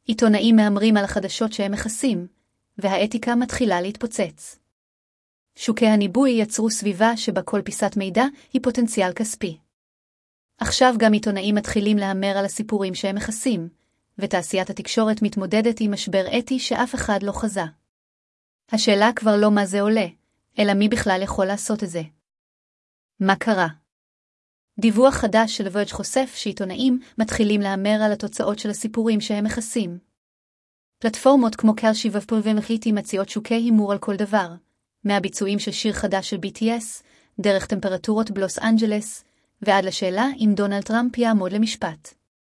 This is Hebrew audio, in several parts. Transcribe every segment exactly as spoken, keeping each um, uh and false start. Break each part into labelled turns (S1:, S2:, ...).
S1: עיתונאים מהמרים על החדשות שהם מכסים, והאתיקה מתחילה להתפוצץ. שוקי הניבוי יצרו סביבה שבה כל פיסת מידע היא פוטנציאל כספי. עכשיו גם עיתונאים מתחילים להמר על הסיפורים שהם מכסים, ותעשיית התקשורת מתמודדת עם משבר אתי שאף אחד לא חזה. השאלה כבר לא מה זה עולה, אלא מי בכלל יכול לעשות את זה. מה קרה? דיווח חדש של ורג' חושף שעיתונאים מתחילים להמר על התוצאות של הסיפורים שהם מכסים. פלטפורמות כמו קלשי ופולבמחיתי מציעות שוקי הימור על כל דבר, מהביצועים של שיר חדש של בי טי אס, דרך טמפרטורות בלוס אנג'לס, ועד לשאלה אם דונלד טראמפ יעמוד למשפט.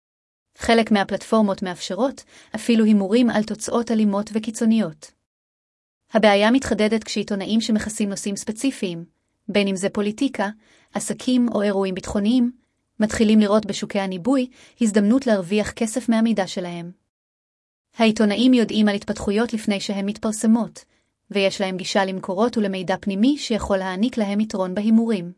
S1: חלק מהפלטפורמות מאפשרות אפילו הימורים על תוצאות אלימות וקיצוניות. הבעיה מתחדדת כשעיתונאים שמכסים נושאים ספציפיים, בין אם זה פוליטיקה, עסקים או אירועים ביטחוניים, מתחילים לראות בשוקי הניבוי הזדמנות להרוויח כסף מהמידע שלהם. העיתונאים יודעים על התפתחויות לפני שהן מתפרסמות, ויש להם גישה למקורות ולמידע פנימי שיכול להעניק להם יתרון בהימורים.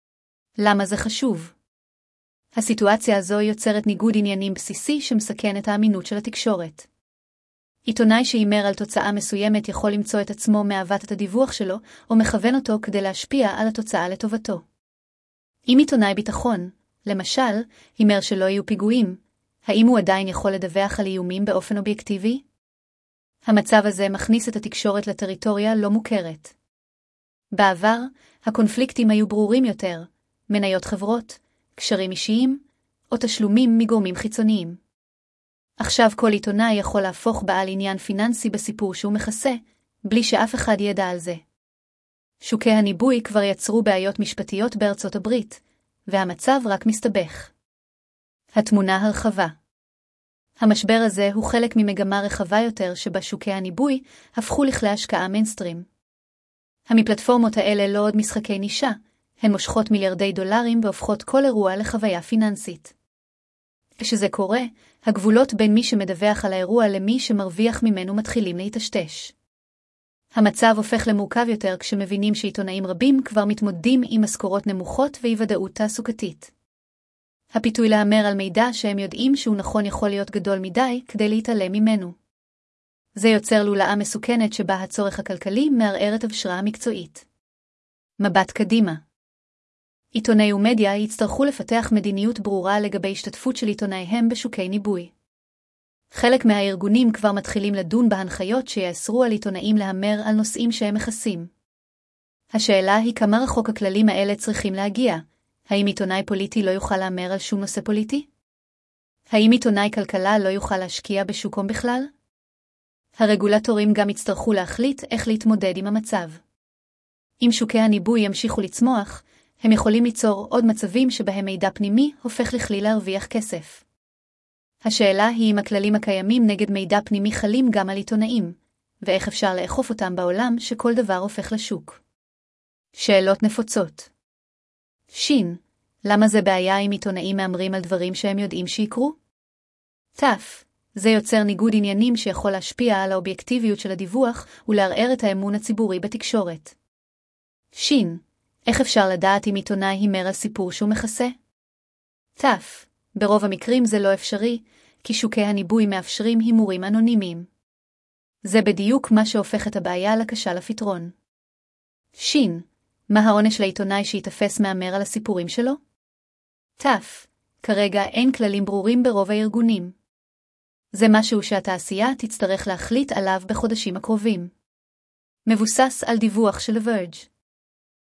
S1: למה זה חשוב? הסיטואציה הזו יוצרת ניגוד עניינים בסיסי שמסכן את האמינות של התקשורת. עיתונאי שהימר על תוצאה מסוימת יכול למצוא את עצמו מעוות את הדיווח שלו, או מכוון אותו כדי להשפיע על התוצאה לטובתו. אם עיתונאי ביטחון, למשל, הימר שלא יהיו פיגועים, האם הוא עדיין יכול לדווח על איומים באופן אובייקטיבי? המצב הזה מכניס את התקשורת לטריטוריה לא מוכרת. בעבר, הקונפליקטים היו ברורים יותר, מניות חברות, קשרים אישיים, או תשלומים מגורמים חיצוניים. עכשיו כל עיתונאי יכול להפוך בעל עניין פיננסי בסיפור שהוא מכסה, בלי שאף אחד ידע על זה. שוקי הניבוי כבר יצרו בעיות משפטיות בארצות הברית, והמצב רק מסתבך. התמונה הרחבה. המשבר הזה הוא חלק ממגמה רחבה יותר שבה שוקי הניבוי הפכו לכלי השקעה מיינסטרים. המפלטפורמות האלה לא עוד משחקי נישה, הן מושכות מיליארדי דולרים והופכות כל אירוע לחוויה פיננסית. כשזה קורה, הגבולות בין מי שמדווח על האירוע למי שמרוויח ממנו מתחילים להתשתש. המצב הופך למורכב יותר כשמבינים שעיתונאים רבים כבר מתמודדים עם משכורות נמוכות ואי-ודאות תעסוקתית. הפיתוי להמר על מידע שהם יודעים שהוא נכון יכול להיות גדול מדי כדי להתעלם ממנו. זה יוצר לולאה מסוכנת שבה הצורך הכלכלי מערער את היושרה המקצועית. מבט קדימה. עיתונאי ומדיה יצטרכו לפתח מדיניות ברורה לגבי השתתפות של עיתונאיהם בשוקי ניבוי. חלק מהארגונים כבר מתחילים לדון בהנחיות שיאסרו על עיתונאים להמר על נושאים שהם מכסים. השאלה היא כמה רחוק הכללים האלה צריכים להגיע. האם עיתונאי פוליטי לא יוכל להמר על שום נושא פוליטי? האם עיתונאי כלכלה לא יוכל להשקיע בשוקום בכלל? הרגולטורים גם יצטרכו להחליט איך להתמודד עם המצב. אם שוקי הניבוי ימשיכו לצמוח, הם יכולים ליצור עוד מצבים שבהם מידע פנימי הופך לכלי להרוויח כסף. השאלה היא אם הכללים הקיימים נגד מידע פנימי חלים גם על עיתונאים, ואיך אפשר לאכוף אותם בעולם שכל דבר הופך לשוק. שאלות נפוצות. שין, למה זה בעיה אם עיתונאים מאמרים על דברים שהם יודעים שיקרו? תף, זה יוצר ניגוד עניינים שיכול להשפיע על האובייקטיביות של הדיווח ולערער את האמון הציבורי בתקשורת. שין, איך אפשר לדעת אם עיתונאי הימר על סיפור שהוא מכסה? תף, ברוב המקרים זה לא אפשרי, כי שוקי הניבוי מאפשרים הימורים אנונימיים. זה בדיוק מה שהופך את הבעיה לקשה לפתרון. שין, מה העונש לעיתונאי שיתפס מאמר על הסיפורים שלו? תף, כרגע אין כללים ברורים ברוב הארגונים. זה משהו שהתעשייה תצטרך להחליט עליו בחודשים הקרובים. מבוסס על דיווח של ורג'.